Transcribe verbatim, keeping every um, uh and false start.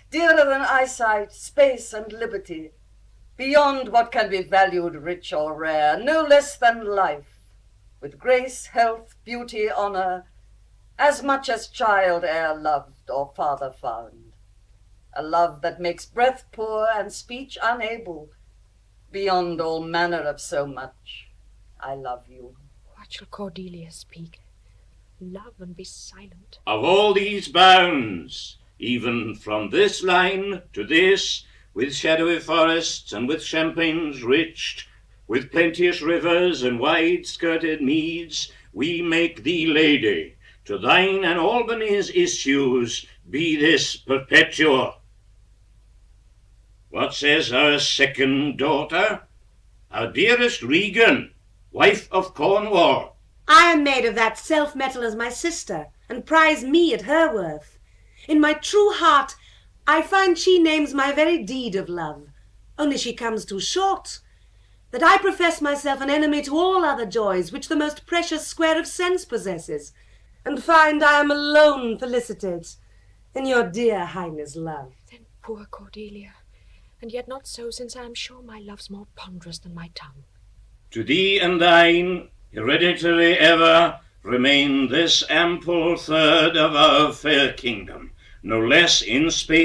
dearer than eyesight, space, and liberty, beyond what can be valued rich or rare, no less than life, with grace, health, beauty, honor, as much as child e'er loved or father found. A love that makes breath poor and speech unable, beyond all manner of so much. I love you. What shall Cordelia speak? Love and be silent. Of all these bounds, even from this line to this, with shadowy forests and with champaigns rich, with plenteous rivers and wide-skirted meads, we make thee lady. To thine and Albany's issues be this perpetual. What says our second daughter? Our dearest Regan, wife of Cornwall. I am made of that self-metal as my sister, and prize me at her worth. In my true heart, I find she names my very deed of love, only she comes too short, that I profess myself an enemy to all other joys which the most precious square of sense possesses, and find I am alone felicitate in your dear highness' love. Then poor Cordelia, and yet not so, since I am sure my love's more ponderous than my tongue. To thee and thine, hereditary ever, remain this ample third of our fair kingdom, no less in space